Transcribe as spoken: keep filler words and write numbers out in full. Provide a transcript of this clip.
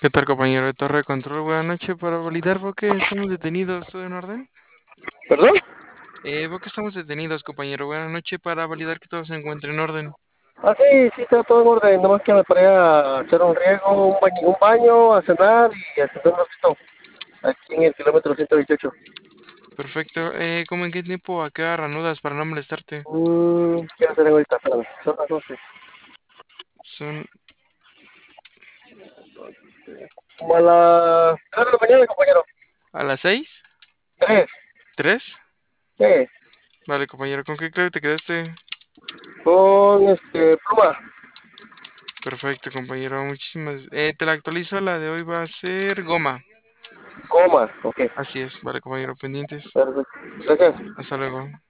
¿Qué tal, compañero de Torre de Control? Buenas noches. Para validar, ¿vos que estamos detenidos? ¿Todo en orden? ¿Perdón? Eh, ¿vos que estamos detenidos, compañero? Buenas noches. Para validar que todo se encuentre en orden. Ah, sí, sí, está todo en orden. Nomás que me paré a echar un riego, un baño, un baño, a cenar y a sentar un ratito aquí en el kilómetro ciento veintiocho. Perfecto. Eh, ¿cómo en qué tiempo a qué hora reanudas para no molestarte? Mmm, ¿qué hacer ahorita? Espérame, son las doce. Son Como a las tres de la mañana, compañero. a las seis, Tres. tres. Sí. Vale, compañero. ¿Con qué clave te quedaste? Con este, pluma. Perfecto, compañero. Muchísimas. Eh, te la actualizo. La de hoy va a ser goma. Coma. Ok. Así es. Vale, compañero. Pendientes. Perfecto. Gracias. Hasta luego.